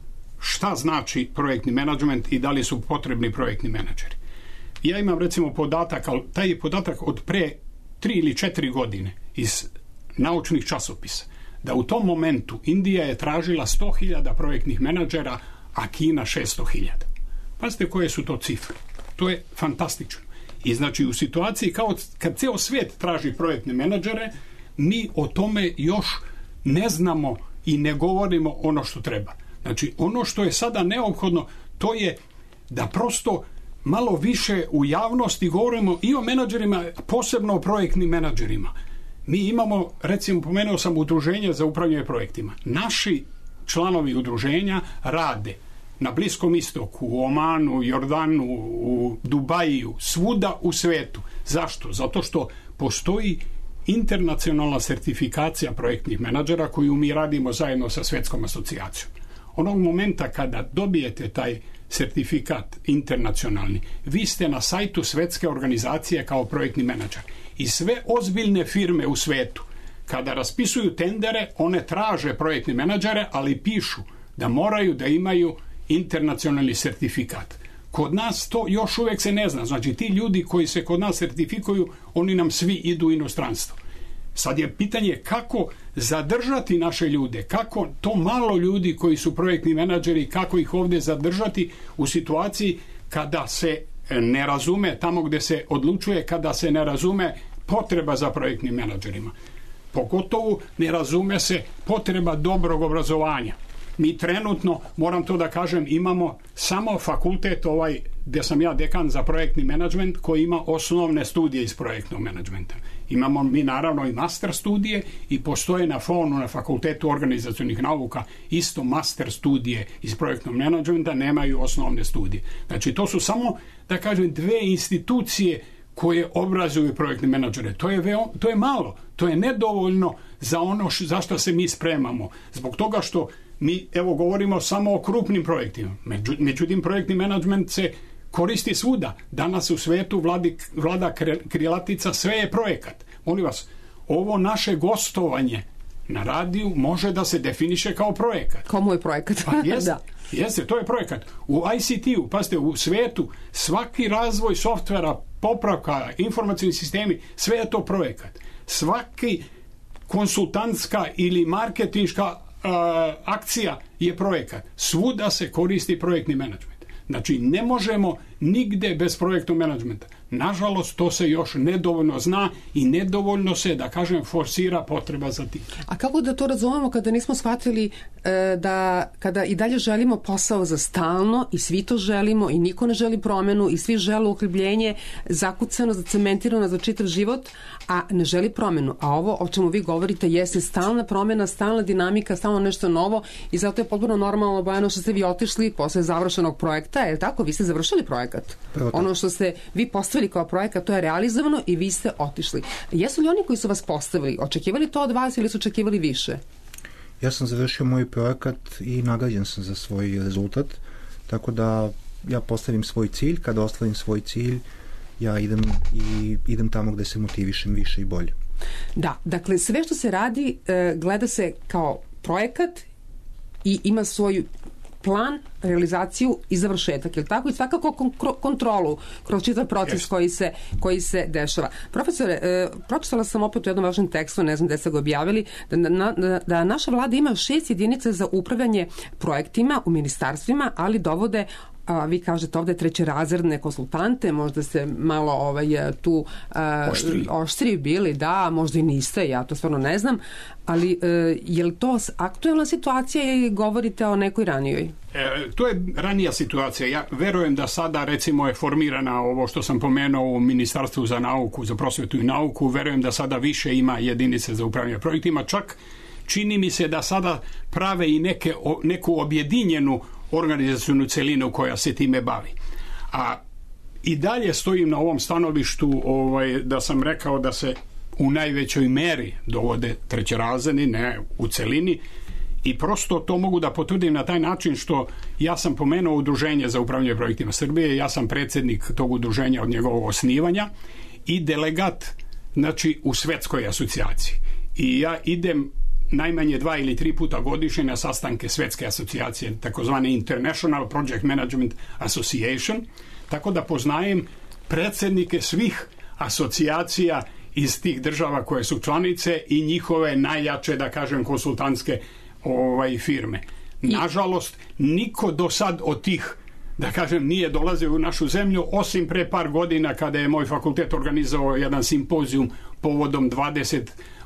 šta znači projektni menadžment i da li su potrebni projektni menadžeri. Ja imam recimo podatak, ali taj je podatak od pre 3 ili 4 godine iz naučnih časopisa, da u tom momentu Indija je tražila 100.000 projektnih menadžera, a Kina 600.000. Pazite koje su to cifre. To je fantastično. I znači u situaciji kao kad ceo svijet traži projektne menadžere, mi o tome još ne znamo i ne govorimo ono što treba. Znači ono što je sada neophodno, to je da prosto malo više u javnosti govorimo i o menadžerima, posebno o projektnim menadžerima. Mi imamo, recimo, pomenuo sam udruženje za upravljanje projektima. Naši članovi udruženja rade na Bliskom istoku, u Omanu, Jordanu, u Dubaju, svuda u svetu. Zašto? Zato što postoji internacionalna sertifikacija projektnih menadžera koju mi radimo zajedno sa Svetskom asocijacijom. Onog momenta kada dobijete taj sertifikat internacionalni, vi ste na sajtu Svetske organizacije kao projektni menadžer. I sve ozbiljne firme u svetu, kada raspisuju tendere, one traže projektni menadžere, ali pišu da moraju da imaju internacionalni sertifikat. Kod nas to još uvijek se ne zna. Znači ti ljudi koji se kod nas sertifikuju, oni nam svi idu u inostranstvo. Sad je pitanje kako zadržati naše ljude, kako to malo ljudi koji su projektni menadžeri, kako ih ovdje zadržati u situaciji kada se ne razume tamo gdje se odlučuje, kada se ne razume potreba za projektnim menadžerima. Pogotovo ne razume se potreba dobrog obrazovanja. Mi trenutno, moram to da kažem, imamo samo fakultet gdje sam ja dekan za projektni menadžment koji ima osnovne studije iz projektnog menadžmenta. Imamo mi naravno i master studije i postoje na FON-u, na Fakultetu organizacionih nauka, isto master studije iz projektnog menadžmenta, nemaju osnovne studije. Znači to su samo, da kažem, 2 institucije koje obrazuju projektne menadžere. To je malo, to je nedovoljno za ono za što se mi spremamo. Zbog toga što mi, evo, govorimo samo o krupnim projektima. Međutim, projektni menadžment se koristi svuda. Danas u svetu vlada krilatica sve je projekat. Molim vas, ovo naše gostovanje na radiju može da se definiše kao projekat. Kao moj projekat. Pa jeste, to je projekat. U ICT-u, pazite, u svetu svaki razvoj softvera, popravka, informacijni sistemi, sve je to projekat. Svaki konsultantska ili marketinška akcija je projekat. Svuda se koristi projektni menadžment. Znači, ne možemo nigde bez projektnog menadžmenta. Nažalost, to se još nedovoljno zna i nedovoljno se, da kažem, forsira potreba za tim. A kako da to razumemo kada nismo shvatili da kada i dalje želimo posao za stalno i svi to želimo i niko ne želi promenu i svi žele uhlebljenje zakucano, zacementirano za čitav život, a ne želi promenu. A ovo o čemu vi govorite jeste stalna promena, stalna dinamika, stalno nešto novo i zato je potpuno normalno, Bojano, što ste vi otišli posle završenog projekta, je li tako? Vi ste završili projekat. Ono što ste vi postavili kao projekat, to je realizovano i vi ste otišli. Jesu li oni koji su vas postavili očekivali to od vas ili su očekivali više? Ja sam završio moj projekat i nagrađen sam za svoj rezultat, tako da ja postavim svoj cilj, kada ostvarim svoj cilj, ja idem tamo gde se motivišem više i bolje. Da, dakle sve što se radi gleda se kao projekat i ima svoju plan, realizaciju i završetak, je li tako? I svakako kontrolu kroz čitav proces koji se dešava. Profesore, pročitala sam opet u jednom vašem tekstu, ne znam gde ste ga objavili, da naša vlada ima 6 jedinica za upravljanje projektima u ministarstvima, ali dovode vi kažete ovdje trećerazredne konsultante, možda se malo tu oštriji bili, da, možda i niste, ja to stvarno ne znam, ali je li to aktuelna situacija ili govorite o nekoj ranijoj? To je ranija situacija. Ja verujem da sada recimo je formirana ovo što sam pomenuo u Ministarstvu za nauku, za prosvetu i nauku, verujem da sada više ima jedinice za upravljanje projektima, čak čini mi se da sada prave i neku objedinjenu organizacionu celinu koja se time bavi. A i dalje stojim na ovom stanovištu da sam rekao da se u najvećoj meri dovode trećerazredni, ne u celini, i prosto to mogu da potvrdim na taj način što ja sam pomenuo Udruženje za upravljanje projektima Srbije, ja sam predsjednik tog udruženja od njegovog osnivanja i delegat, znači, u Svetskoj asocijaciji. I ja idem najmanje 2 ili 3 puta godišnje na sastanke Svetske asocijacije, takozvane International Project Management Association, tako da poznajem predsjednike svih asocijacija iz tih država koje su članice i njihove najjače, da kažem, konsultantske firme. Nažalost, niko do sad od tih, da kažem, nije dolazio u našu zemlju, osim pre par godina kada je moj fakultet organizovao jedan simpozijum povodom 20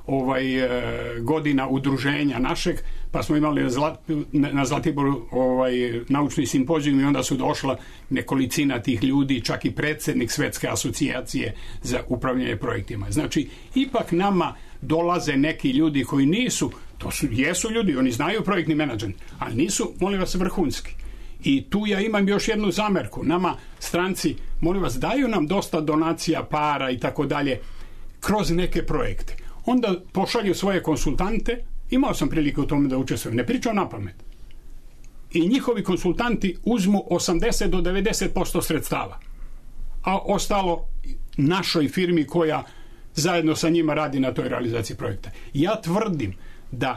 godina udruženja našeg, pa smo imali na Zlatiboru naučni simpozijum i onda su došla nekolicina tih ljudi, čak i predsjednik Svetske asocijacije za upravljanje projektima. Znači, ipak nama dolaze neki ljudi koji nisu, jesu ljudi, oni znaju projektni menadžment, ali nisu, molim vas, vrhunski. I tu ja imam još jednu zamerku. Nama stranci, molim vas, daju nam dosta donacija, para i tako dalje kroz neke projekte. Onda pošalju svoje konsultante, imao sam prilike u tome da učestvujem, ne pričam na pamet. I njihovi konsultanti uzmu 80 do 90% sredstava, a ostalo našoj firmi koja zajedno sa njima radi na toj realizaciji projekta. Ja tvrdim da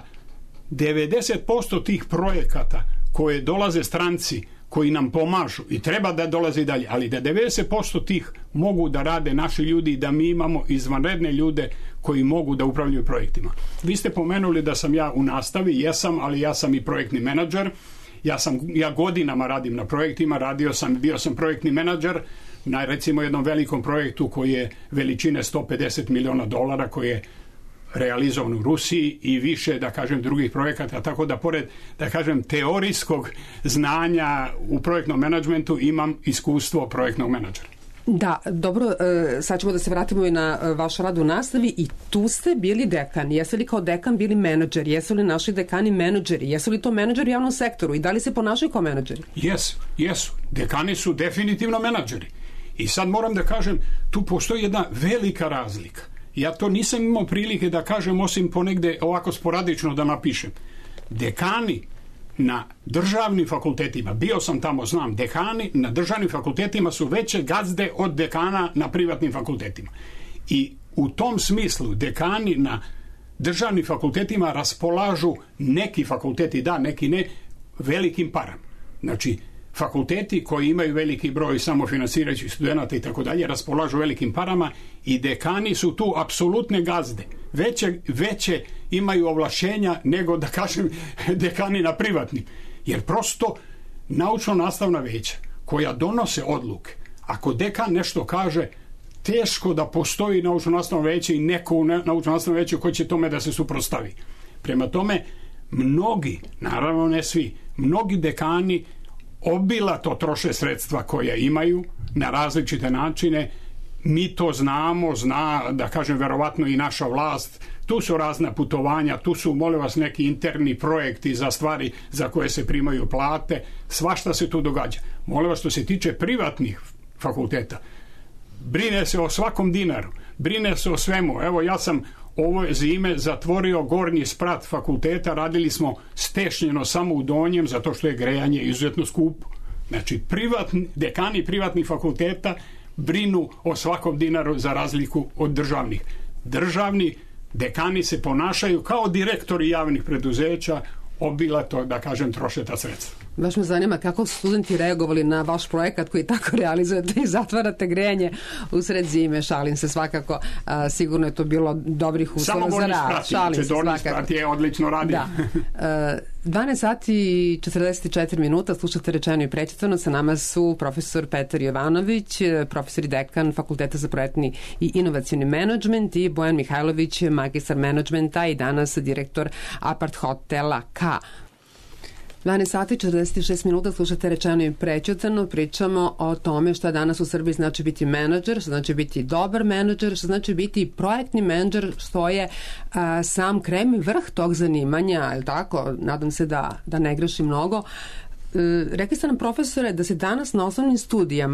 90% tih projekata koje dolaze stranci koji nam pomažu i treba da dolaze i dalje, ali da 90% tih mogu da rade naši ljudi i da mi imamo izvanredne ljude koji mogu da upravljaju projektima. Vi ste pomenuli da sam ja u nastavi, jesam, ali ja sam i projektni menadžer. Ja godinama radim na projektima, bio sam projektni menadžer na, recimo, jednom velikom projektu koji je veličine $150 miliona, koji je realizovan u Rusiji i više, da kažem, drugih projekata, tako da pored, da kažem, teorijskog znanja u projektnom menadžmentu imam iskustvo projektnog menadžera. Da, dobro, sad ćemo da se vratimo i na vaš rad u nastavi i tu ste bili dekan. Jesu li kao dekan bili menadžeri? Jesu li naši dekani menadžeri? Jesu li to menadžeri u javnom sektoru i da li se ponašaju kao menadžeri? Jesu. Dekani su definitivno menadžeri. I sad moram da kažem, tu postoji jedna velika razlika. Ja to nisam imao prilike da kažem, osim ponegde ovako sporadično da napišem. Dekani na državnim fakultetima, bio sam tamo, znam, dekani na državnim fakultetima su veće gazde od dekana na privatnim fakultetima. I u tom smislu dekani na državnim fakultetima raspolažu, neki fakulteti da, neki ne, velikim parama. Znači, fakulteti koji imaju veliki broj samofinansirajućih studenata i tako dalje raspolažu velikim parama i dekani su tu apsolutne gazde. Veće imaju ovlašćenja nego, da kažem, dekani na privatnim. Jer prosto naučno-nastavna veća koja donose odluke, ako dekan nešto kaže, teško da postoji naučno-nastavno veće i neko u naučno-nastavno veće koji će tome da se suprotstavi. Prema tome, mnogi, naravno ne svi, mnogi dekani obilato troše sredstva koja imaju na različite načine. Mi to znamo, zna, da kažem, verovatno i naša vlast. Tu su razna putovanja, tu su, molim vas, neki interni projekti za stvari za koje se primaju plate. Svašta se tu događa. Molim vas, što se tiče privatnih fakulteta, brine se o svakom dinaru, brine se o svemu. Evo, ja sam ovo zime zatvorio gornji sprat fakulteta, radili smo stešnjeno samo u donjem, zato što je grejanje izuzetno skupo. Znači, dekani privatnih fakulteta brinu o svakom dinaru za razliku od državnih. Državni dekani se ponašaju kao direktori javnih preduzeća, obilato, da kažem, troše ta sredstva. Baš me zanima kako su studenti reagovali na vaš projekat koji tako realizujete i zatvarate grejanje u sred zime. Šalim se svakako. Sigurno je to bilo dobrih uslova za rad. Šalim se svakako. Je odlično radi. Da. 12 sati i 44 minuta slušate Rečeno i prećutano. Sa nama su profesor Petar Jovanović, profesor i dekan Fakulteta za projektni i inovacioni menadžment, i Bojan Mihajlović, magistar menadžmenta i danas direktor Apart hotela K. 12 sati i 46 minuta slušate Rečeno i prećutano. Pričamo o tome šta danas u Srbiji znači biti menadžer, što znači biti dobar menadžer, što znači biti projektni menadžer, što je sam krem i vrh tog zanimanja, je li tako? Nadam se da ne grešim mnogo. Rekli ste nam, profesore, da se danas na osnovnim studijama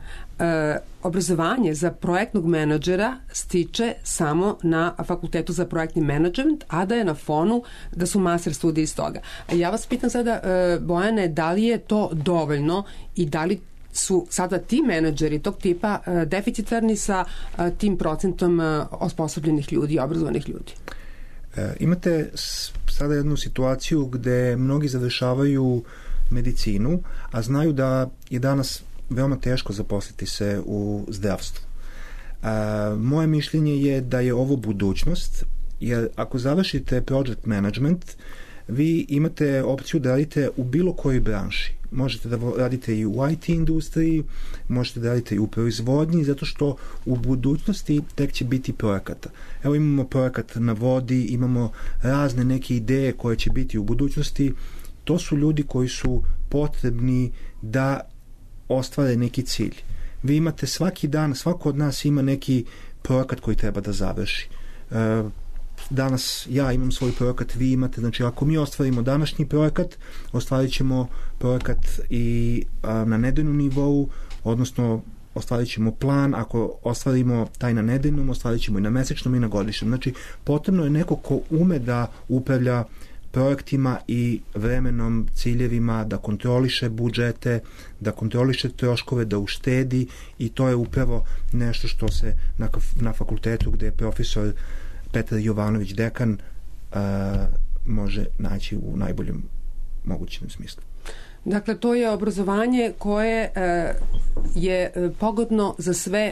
obrazovanje za projektnog menadžera stiče samo na Fakultetu za projektni menadžment, a da je na FON-u da su master studije iz toga. Ja vas pitam sada, Bojane, da li je to dovoljno i da li su sada ti menadžeri tog tipa deficitarni sa tim procentom osposobljenih ljudi, obrazovanih ljudi? Imate sada jednu situaciju gde mnogi završavaju medicinu, a znaju da je danas veoma teško zaposliti se u zdravstvu. Moje mišljenje je da je ovo budućnost, jer ako završite project management, vi imate opciju da radite u bilo kojoj branši. Možete da radite i u IT industriji, možete da radite i u proizvodnji, zato što u budućnosti tek će biti projekata. Evo imamo projekat na vodi, imamo razne neke ideje koje će biti u budućnosti. To su ljudi koji su potrebni da ostvare neki cilj. Vi imate svaki dan, svako od nas ima neki projekat koji treba da završi. Danas ja imam svoj projekat, vi imate, znači ako mi ostvarimo današnji projekat, ostvarit ćemo projekat i na nedeljnom nivou, odnosno ostvarit ćemo plan, ako ostvarimo taj na nedeljnom, ostvarit ćemo i na mesečnom i na godišnjem. Znači potrebno je neko ko ume da upravlja projektima i vremenom, ciljevima, da kontroliše budžete, da kontroliše troškove, da uštedi, i to je upravo nešto što se na fakultetu gde je profesor Petar Jovanović dekan može naći u najboljem mogućem smislu. Dakle, to je obrazovanje koje je pogodno za sve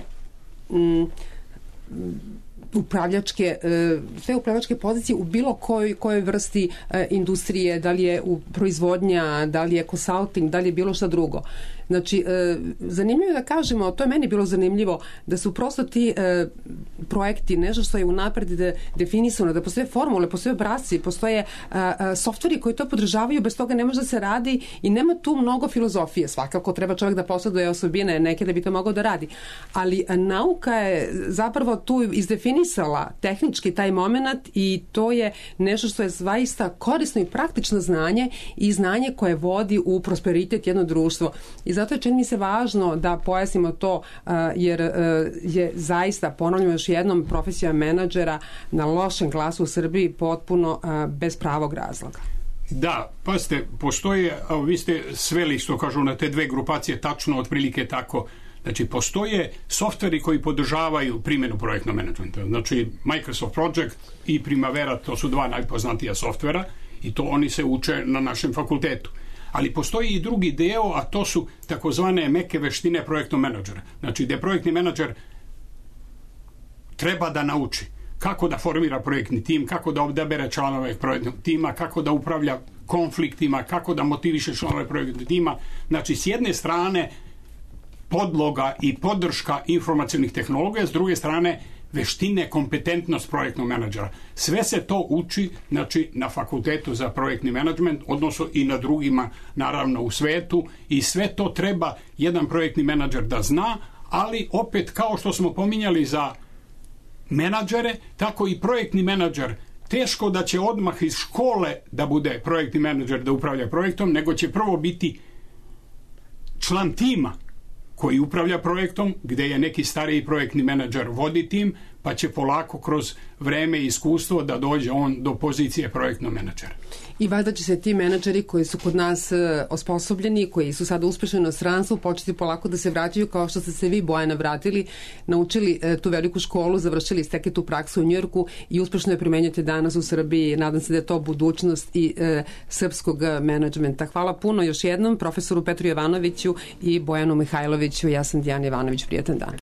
sve upravljačke pozicije u bilo kojoj vrsti industrije, da li je u proizvodnja, da li je consulting, da li je bilo šta drugo. Znači, zanimljivo je da kažemo, to je meni bilo zanimljivo, da su prosto ti projekti nešto što je unapred definisano, da postoje formule, postoje obrasci, postoje softveri koji to podržavaju, bez toga ne može da se radi i nema tu mnogo filozofije. Svakako treba čovjek da posjeduje osobine neke da bi to mogao da radi. Ali nauka je zapravo tu izdefinisala tehnički taj moment i to je nešto što je zaista korisno i praktično znanje i znanje koje vodi u prosperitet jedno društvo. I zato je, čini mi se, važno da pojasnimo to, jer je zaista, ponavljamo još jednom, profesija menadžera na lošem glasu u Srbiji potpuno bez pravog razloga. Da, pazite, postoje, vi ste sveli, što kažu, na te dve grupacije, tačno, otprilike tako. Znači, postoje softveri koji podržavaju primjenu projektnog menadžmenta. Znači, Microsoft Project i Primavera, to su dva najpoznatija softvera i to oni se uče na našem fakultetu. Ali postoji i drugi deo, a to su takozvane meke veštine projektnog menadžera. Znači, gde projektni menadžer treba da nauči kako da formira projektni tim, kako da odabere članove projektnog tima, kako da upravlja konfliktima, kako da motiviše članove projektnog tima. Znači, s jedne strane podloga i podrška informacionih tehnologija, s druge strane veštine, kompetentnost projektnog menadžera. Sve se to uči, znači, na fakultetu za projektni menadžment, odnosno i na drugima, naravno, u svetu, i sve to treba jedan projektni menadžer da zna, ali opet, kao što smo pominjali za menadžere, tako i projektni menadžer teško da će odmah iz škole da bude projektni menadžer, da upravlja projektom, nego će prvo biti član tima koji upravlja projektom, gde je neki stariji projektni menadžer vodi tim, pa će polako kroz vreme i iskustvo da dođe on do pozicije projektnog menadžera. I valjda će se ti menadžeri koji su kod nas osposobljeni, koji su sada uspešni u inostranstvu, početi polako da se vraćaju, kao što ste se vi, Bojana, vratili, naučili tu veliku školu, završili, stekli tu praksu u Njujorku i uspešno je primenjujete danas u Srbiji. Nadam se da je to budućnost i srpskog menadžmenta. Hvala puno još jednom profesoru Petru Jovanoviću i Bojanu Mihajloviću. Ja sam Dijana Ivanović. Prijatan dan.